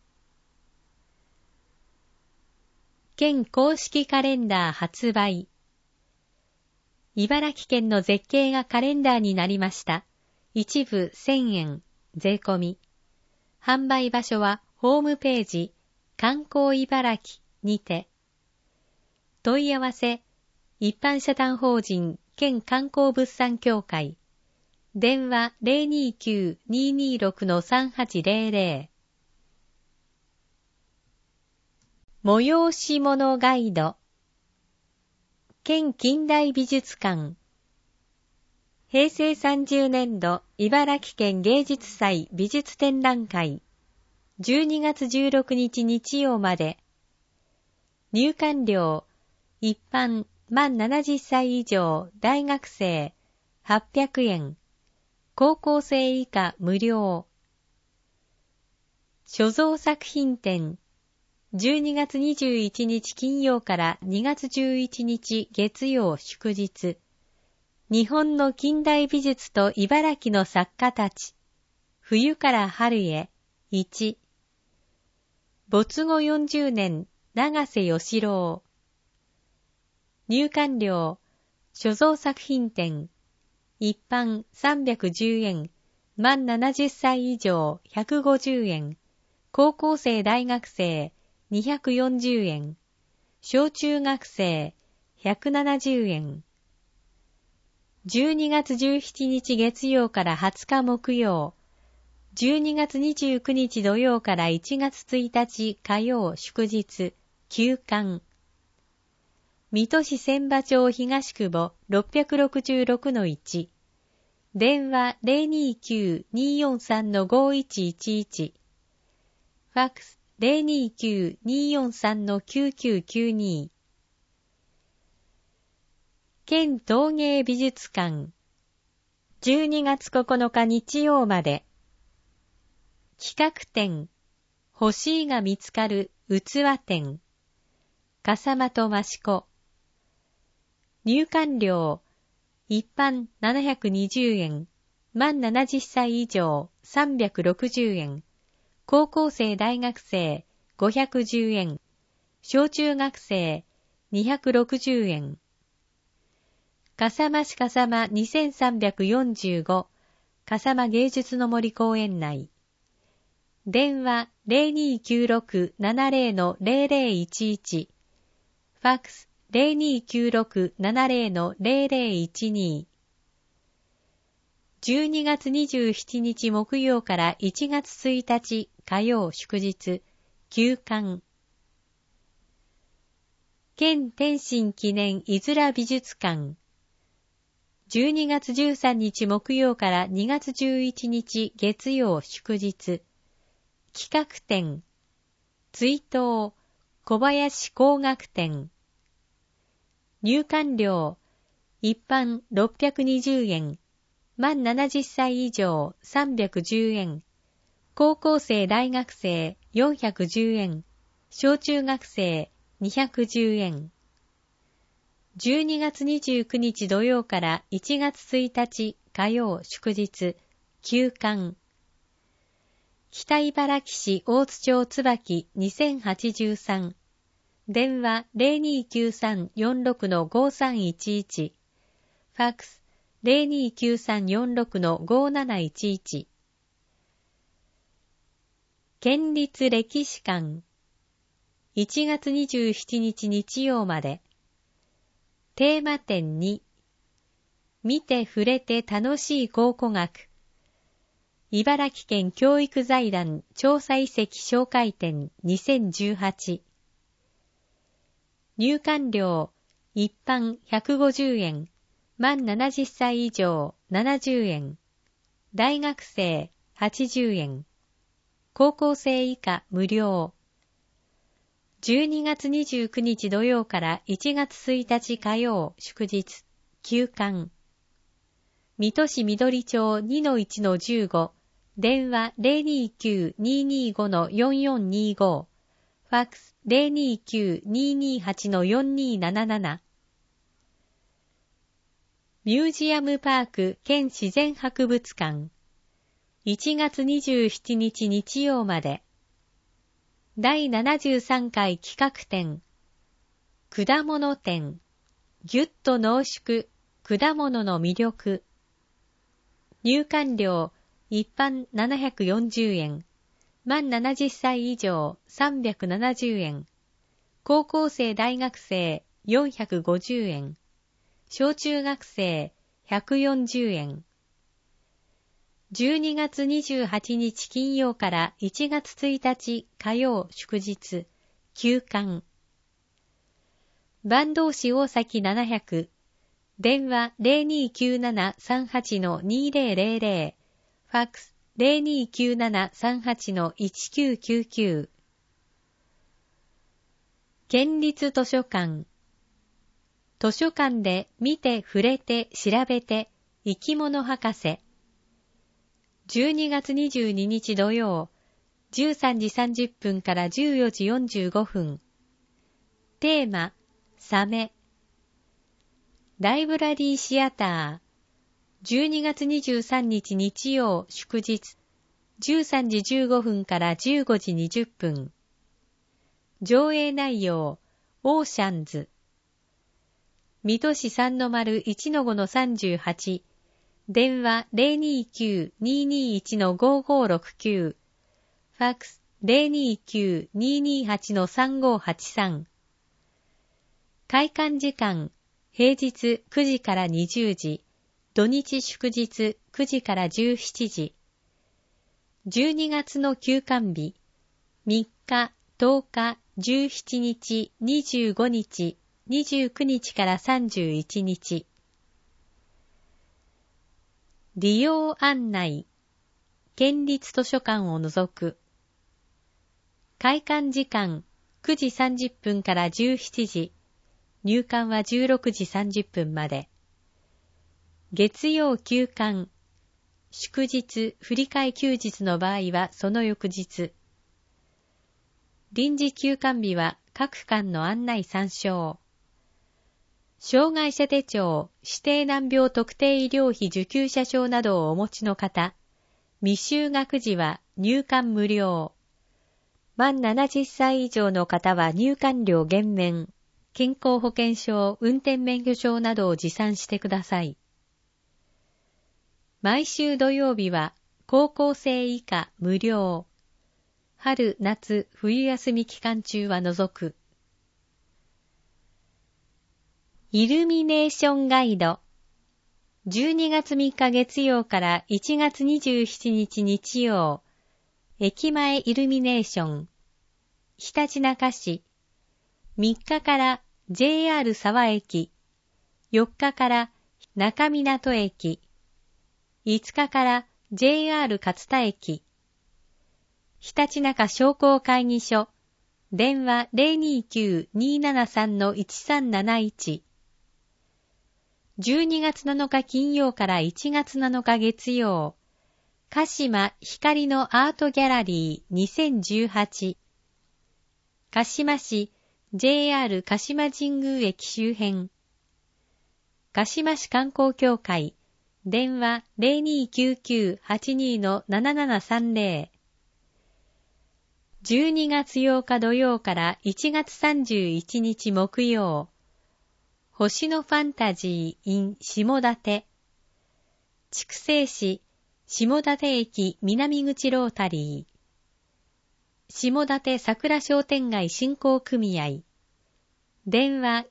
県公式カレンダー発売。茨城県の絶景がカレンダーになりました。一部1000円、税込み。販売場所はホームページ、観光茨城にて。問い合わせ、一般社団法人県観光物産協会。電話 029-226-3800。催し物ガイド。県近代美術館。平成30年度茨城県芸術祭美術展覧会。12月16日日曜まで。入館料、一般満70歳以上大学生800円。高校生以下無料。所蔵作品展。12月21日金曜から2月11日月曜祝日。日本の近代美術と茨城の作家たち。冬から春へ。1。没後40年、長瀬義郎。入館料、所蔵作品展。一般310円、満70歳以上150円。高校生大学生240円。小中学生170円。12月17日月曜から20日木曜。12月29日土曜から1月1日火曜祝日。休館。水戸市千葉町東久保 666-1。電話 029-243-5111。ファックス 029-243-9992。県陶芸美術館。12月9日日曜まで。企画展。欲しいが見つかる器展。笠間と益子。入館料。一般720円。満70歳以上360円。高校生大学生510円。小中学生260円。笠間市笠間2345。笠間芸術の森公園内。電話 0296-70-0011。ファックス 0296-70-0012。12月27日木曜から1月1日火曜祝日。休館。県天津記念いづら美術館。12月13日木曜から2月11日月曜祝日。企画展。追悼小林工学展。入館料。一般620円。満70歳以上310円。高校生大学生410円。小中学生210円。12月29日土曜から1月1日火曜祝日。休館。北茨城市大津町椿2083。電話 029346-5311。ファックス 029346-5711。県立歴史館。1月27日日曜まで。テーマ展2。見て触れて楽しい考古学。茨城県教育財団調査遺跡紹介展2018。入館料。一般150円。満70歳以上70円。大学生80円。高校生以下無料。12月29日土曜から1月1日火曜祝日。休館。水戸市緑町 2-1-15。電話 029-225-4425。ファックス 029-228-4277。ミュージアムパーク県自然博物館。 1月27日日曜まで。第73回企画展、果物展、ぎゅっと濃縮、果物の魅力。入館料、一般740円。満70歳以上370円。高校生大学生450円。小中学生140円。12月28日金曜から1月1日火曜祝日、休館。坂東市大崎700、電話 029738-2000、ファックス 029738-1999。県立図書館。図書館で見て触れて調べて生き物博士。12月22日土曜、13時30分から14時45分。テーマ、サメ。ライブラリーシアター。12月23日日曜祝日。13時15分から15時20分。上映内容、オーシャンズ。水戸市3-1-5-38。電話 029-221-5569。ファックス 029-228-3583。開館時間、平日9時から20時、土日祝日9時から17時。12月の休館日、3日、10日、17日、25日、29日から31日。利用案内。県立図書館を除く。開館時間9時30分から17時。入館は16時30分まで。月曜休館。祝日、振り替え休日の場合はその翌日。臨時休館日は各館の案内参照。障害者手帳、指定難病特定医療費受給者証などをお持ちの方、未就学時は入館無料。満70歳以上の方は入館料減免。健康保険証、運転免許証などを持参してください。毎週土曜日は高校生以下無料。春、夏、冬休み期間中は除く。イルミネーションガイド。12月3日月曜から1月27日日曜。駅前イルミネーション。ひたちなか市。3日から JR 沢駅。4日から中港駅。5日から JR 勝田駅。ひたちなか商工会議所。電話 029-273-1371。12月7日金曜から1月7日月曜。鹿島光のアートギャラリー2018。鹿島市 JR 鹿島神宮駅周辺。鹿島市観光協会。電話 0299-82-7730。12月8日土曜から1月31日木曜。星のファンタジー in 下館。筑西市下館駅南口ロータリー。下館桜商店街振興組合。電話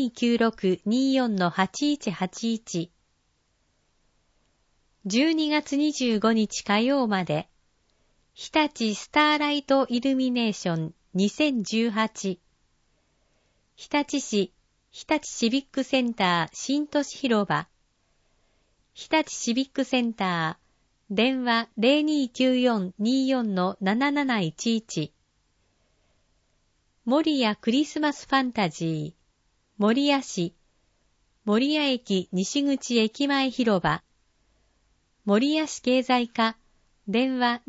0296-24-8181。12月25日火曜まで。日立スターライトイルミネーション2018。日立市日立シビックセンター新都市広場。日立シビックセンター。電話 0294-24-7711。守谷クリスマスファンタジー。守谷市。守谷駅西口駅前広場。守谷市経済課。電話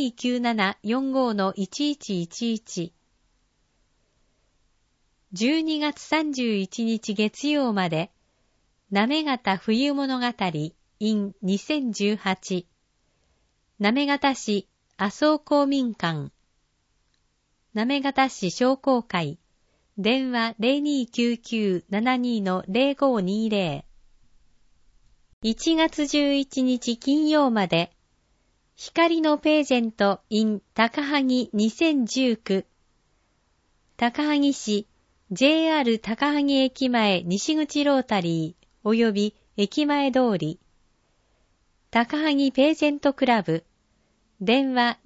0297-45-1111。12月31日月曜まで。行方冬物語 in 2018。 行方市麻生公民館、行方市商工会、電話 029972-0520。1月11日金曜まで、光のページェント in 高萩2019。高萩市 JR 高萩駅前西口ロータリー及び駅前通り。高萩ページェントクラブ。電話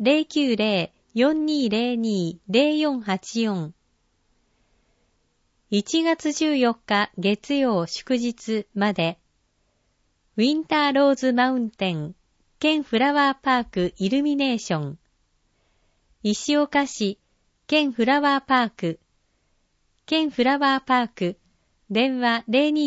090-4202-0484。1月14日月曜祝日まで、ウィンターローズマウンテン県フラワーパークイルミネーション。石岡市県フラワーパーク。県フラワーパーク。電話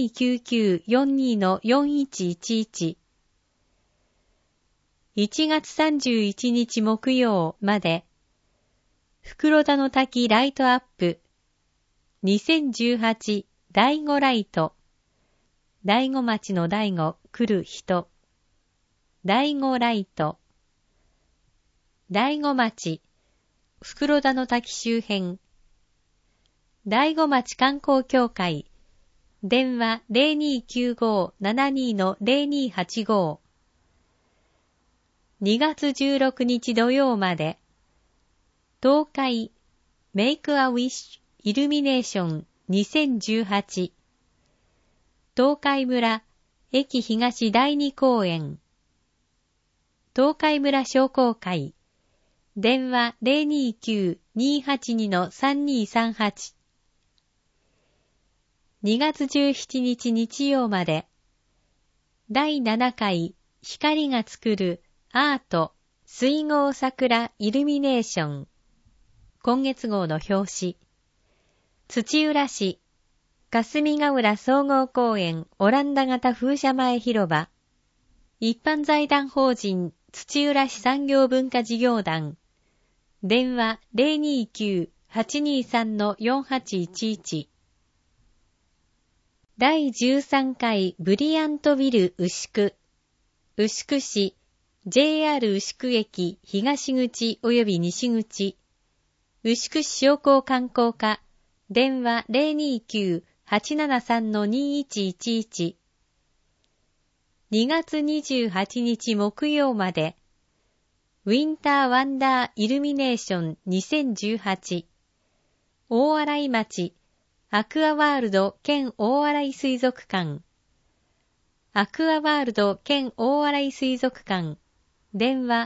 029942-4111。1月31日木曜まで、袋田の滝ライトアップ。2018第5ライト。第5町の第5来る人。第5ライト。第5町。袋田の滝周辺。第5町観光協会。電話 0295-72-0285。2月16日土曜まで。東海メイクアウィッシュイルミネーション2018。東海村駅東第2公園。東海村商工会。電話 029-282-3238。2月17日日曜まで。第7回光が作るアート水郷桜イルミネーション。今月号の表紙。土浦市霞ヶ浦総合公園オランダ型風車前広場。一般財団法人土浦市産業文化事業団。電話 029-823-4811。第13回ブリアントビル牛久。牛久市 JR 牛久駅東口及び西口。牛久市商工観光課。電話 029-873-2111。2月28日木曜まで。ウィンターワンダーイルミネーション2018。大洗町アクアワールド兼大洗水族館。アクアワールド兼大洗水族館。電話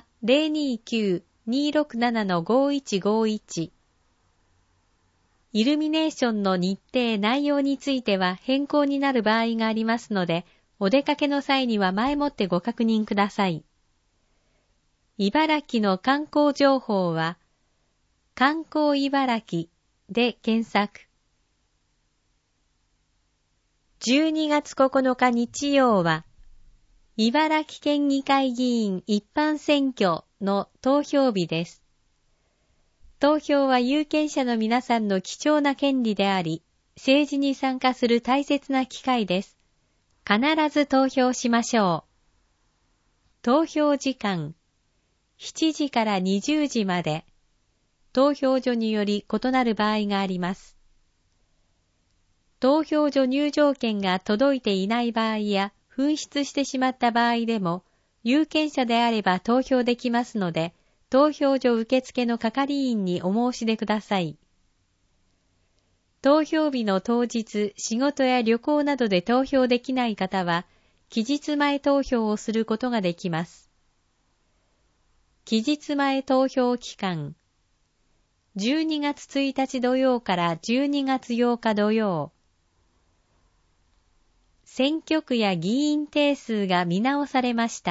029-267-5151。イルミネーションの日程内容については変更になる場合がありますので、お出かけの際には前もってご確認ください。茨城の観光情報は、観光茨城で検索。12月9日日曜は、茨城県議会議員一般選挙の投票日です。投票は有権者の皆さんの貴重な権利であり、政治に参加する大切な機会です。必ず投票しましょう。投票時間、7時から20時まで。投票所により異なる場合があります。投票所入場券が届いていない場合や、紛失してしまった場合でも、有権者であれば投票できますので、投票所受付の係員にお申し出ください。投票日の当日、仕事や旅行などで投票できない方は、期日前投票をすることができます。期日前投票期間。12月1日土曜から12月8日土曜。選挙区や議員定数が見直されました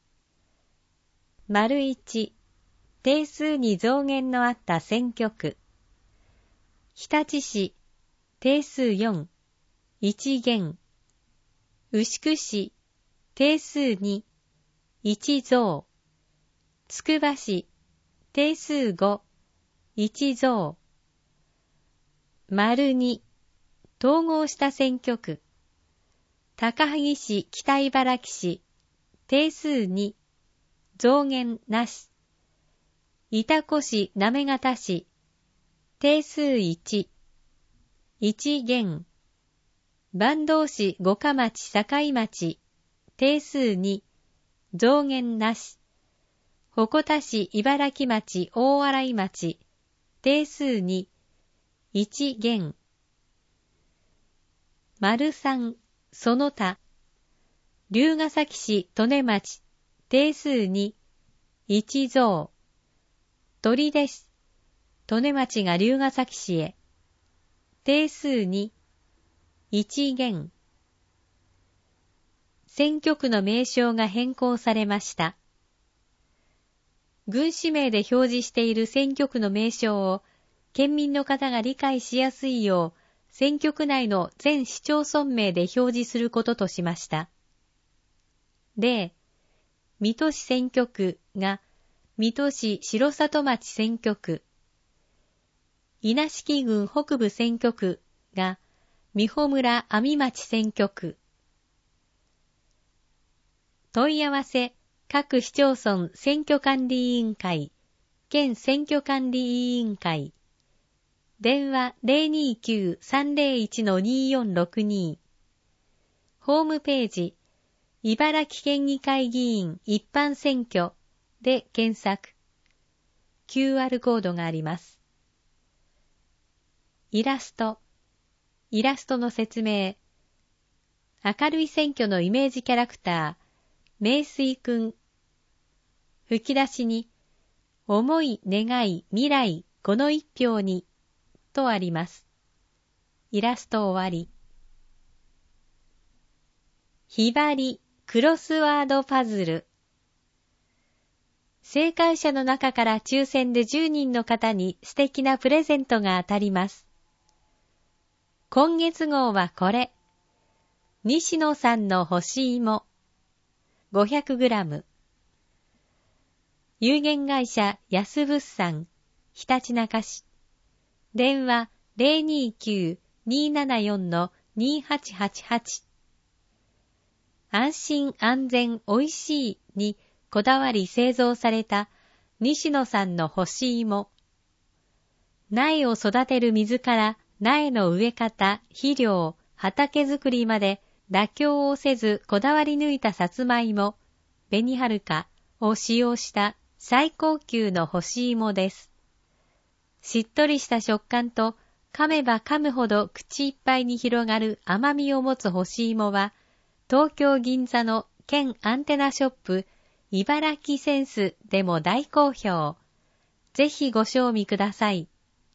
。1、定数に増減のあった選挙区。日立市、定数4、1減。牛久市、定数2、1増。つくば市、定数5、1増。2、統合した選挙区。高萩市、北茨城市、定数2、 増減なし。潮来市行方市、定数1、1減。坂東市五霞町境町、定数2、増減なし。鉾田市茨城町大洗町、定数2、1減。3、その他。龍ケ崎市利根町、定数2、1増。取手市、利根町が龍ケ崎市へ、定数2、1減。選挙区の名称が変更されました。郡市名で表示している選挙区の名称を県民の方が理解しやすいよう選挙区内の全市町村名で表示することとしました。例、水戸市選挙区が水戸市城里町選挙区、稲敷郡北部選挙区が美保村阿見町選挙区。問い合わせ各市町村選挙管理委員会、県選挙管理委員会。電話 029-301-2462。ホームページ、茨城県議会議員一般選挙で検索。QR コードがあります。イラストの説明。明るい選挙のイメージキャラクター、名水くん。吹き出しに、思い、願い、未来、この一票に、とあります。イラスト終わり。ひばり、クロスワードパズル。正解者の中から抽選で10人の方に素敵なプレゼントが当たります。今月号はこれ。西野さんの干し芋。500g。有限会社安物産、ひたちなか市。電話 029-274-2888。安心安全おいしいにこだわり製造された西野さんの干し芋。苗を育てる水から苗の植え方、肥料、畑作りまで妥協をせずこだわり抜いたさつまいも、紅はるかを使用した最高級の干し芋です。しっとりした食感と噛めば噛むほど口いっぱいに広がる甘みを持つ干し芋は、東京銀座の県アンテナショップ茨城センスでも大好評。ぜひご賞味ください。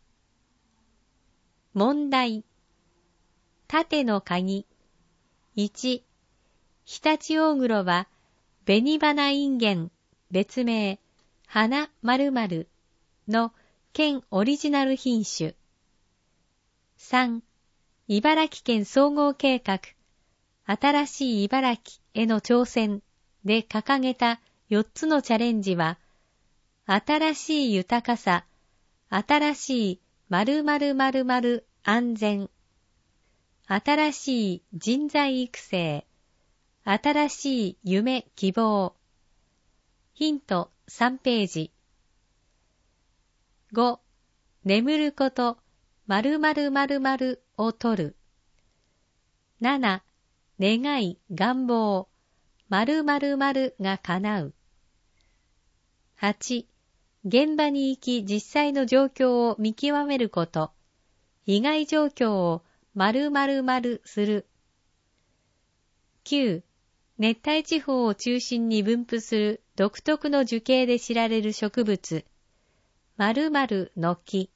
問題。縦の鍵。1、常陸大黒は紅花インゲン、別名、花〇〇の県オリジナル品種。3、茨城県総合計画、新しい茨城への挑戦で掲げた4つのチャレンジは、新しい豊かさ、新しい〇〇〇〇安全、新しい人材育成、新しい夢希望。ヒント3ページ。5、眠ること、〇〇〇〇を取る。7、願い、願望、〇〇〇が叶う。8、現場に行き実際の状況を見極めること、被害状況を〇〇〇する。9、熱帯地方を中心に分布する独特の樹形で知られる植物、〇〇の木。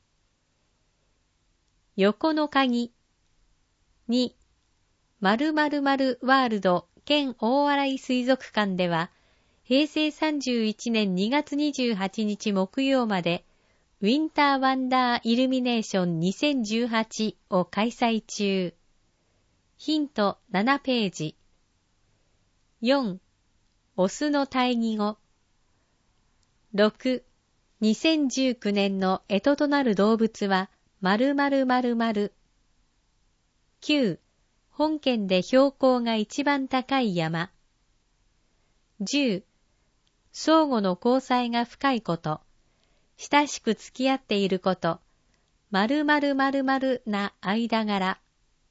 横の鍵。2、〇〇〇ワールド県大洗水族館では、平成31年2月28日木曜まで、ウィンターワンダーイルミネーション2018を開催中。ヒント7ページ。4、オスの対義語。6、2019年の干支となる動物は、〇〇〇〇。9、本県で標高が一番高い山。10、 相互の交際が深いこと、親しく付き合っていること、〇〇〇〇な間柄。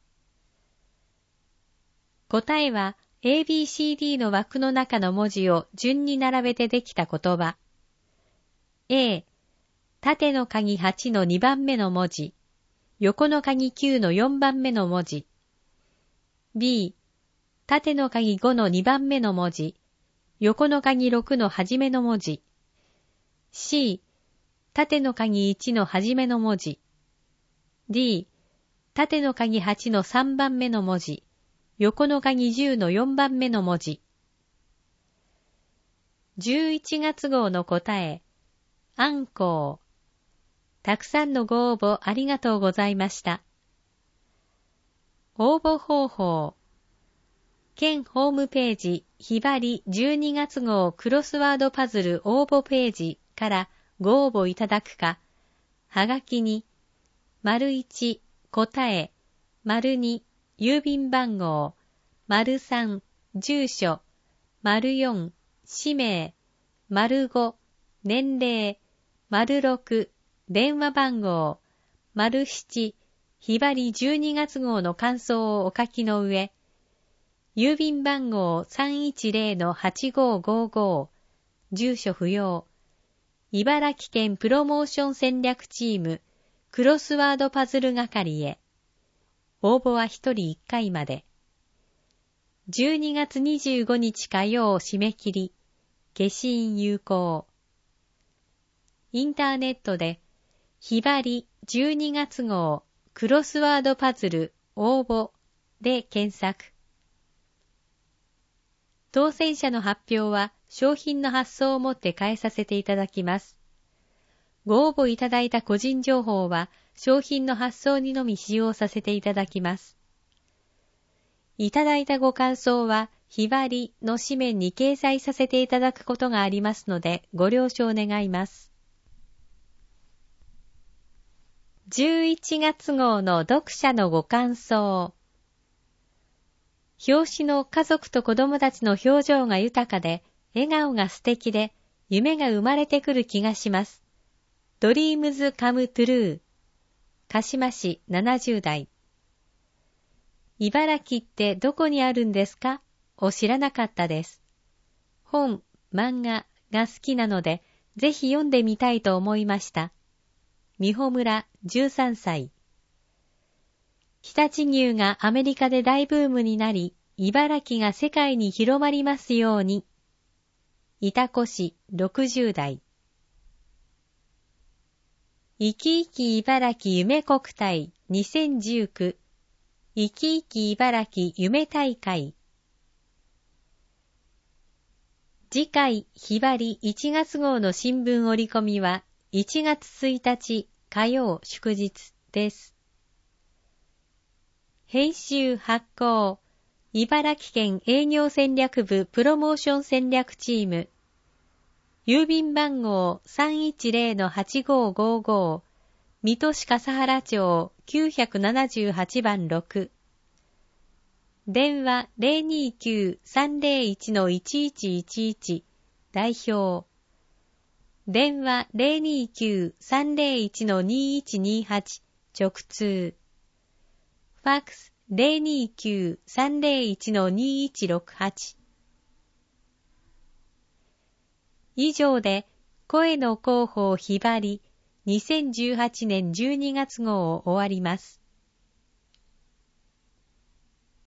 答えは ABCD の枠の中の文字を順に並べてできた言葉。A、縦の鍵8の2番目の文字、横の鍵9の4番目の文字。B、縦の鍵5の2番目の文字、横の鍵6の初めの文字。C、縦の鍵1の初めの文字。D、縦の鍵8の3番目の文字、横の鍵10の4番目の文字。11月号の答え、あんこう。たくさんのご応募ありがとうございました。応募方法。県ホームページひばり12月号クロスワードパズル応募ページからご応募いただくか、はがきに、①答え、②郵便番号、③住所、�4氏名、⑤年齢、⑥電話番号、�7ひばり12月号の感想をお書きの上、郵便番号 310-8555 住所不要、茨城県プロモーション戦略チームクロスワードパズル係へ。応募は1人1回まで。12月25日火曜締め切り、消印有効。インターネットでひばり12月号クロスワードパズル応募で検索。当選者の発表は商品の発送をもって返させていただきます。ご応募いただいた個人情報は商品の発送にのみ使用させていただきます。いただいたご感想はひばりの紙面に掲載させていただくことがありますのでご了承願います。11月号の読者のご感想。表紙の家族と子供たちの表情が豊かで、笑顔が素敵で、夢が生まれてくる気がします。Dreams Come True。鹿島市70代。茨城ってどこにあるんですか？を知らなかったです。本、漫画が好きなので、ぜひ読んでみたいと思いました。美穂村13歳。常陸牛がアメリカで大ブームになり、茨城が世界に広まりますように。潮来市60代。いきいき茨城夢国体2019いきいき茨城夢大会。次回ひばり1月号の新聞折り込みは1月1日火曜祝日です。編集発行、茨城県営業戦略部プロモーション戦略チーム。郵便番号 310-8555 水戸市笠原町978番6。電話 029-301-1111 代表。電話 029-301-2128 直通。ファックス 029-301-2168。以上で声の広報ひばり2018年12月号を終わります。